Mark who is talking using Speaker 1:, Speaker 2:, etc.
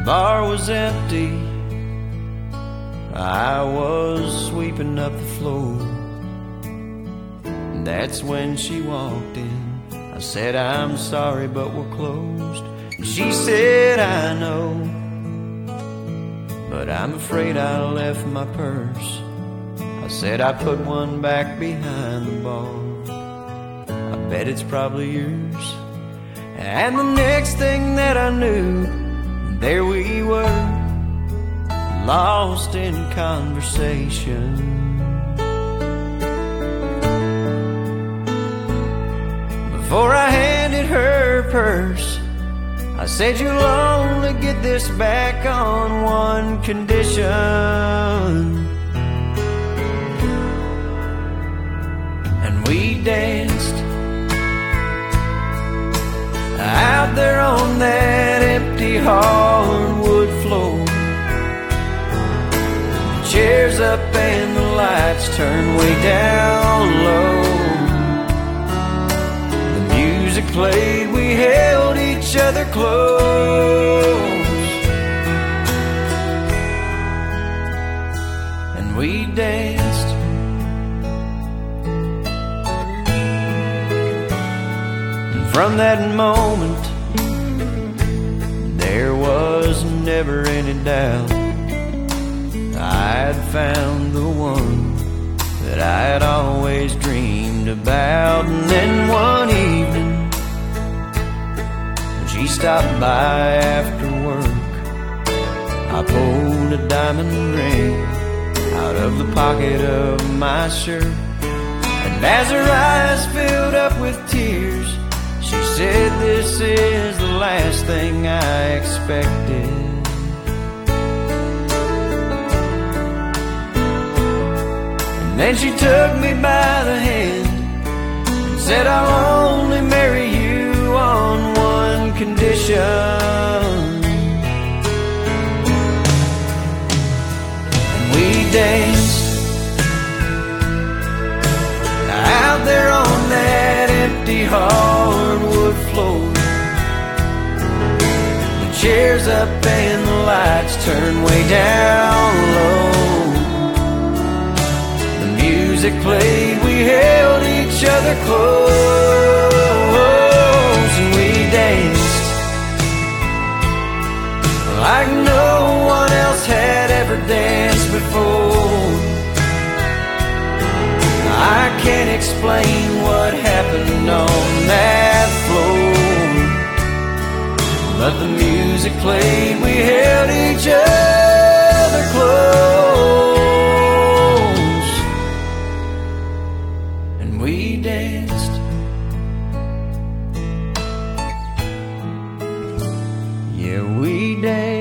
Speaker 1: bar was empty. I was sweeping up the floor. That's when she walked in. I said, I'm sorry, but we're closed. She said, I know, but I'm afraid I left my purse. I said, I put one back behind the bar. I bet it's probably yours. And the next thing that I knew, there we were, lost in conversation. Before I handed her purse, I said, you'll only get this back on one condition. And we danced out there on that empty hardwood floor. The chairs up and the lights turned way down low. Music played, we held each other close, and we danced. And from that moment, there was never any doubt I'd found the one that I had always dreamed about. And then one evening, she stopped by after work. I pulled a diamond ring out of the pocket of my shirt, and as her eyes filled up with tears, she said, this is the last thing I expected. And then she took me by the hand and said, I'll only marry you on one condition. And we danced out there on that empty hardwood floor. The chairs up and the lights turned way down low. The music played, we held each other close, and we danced like no one else had ever danced before. I can't explain what happened on that floor, but the music played, we held each other close, and we danced. Yeah, we danced.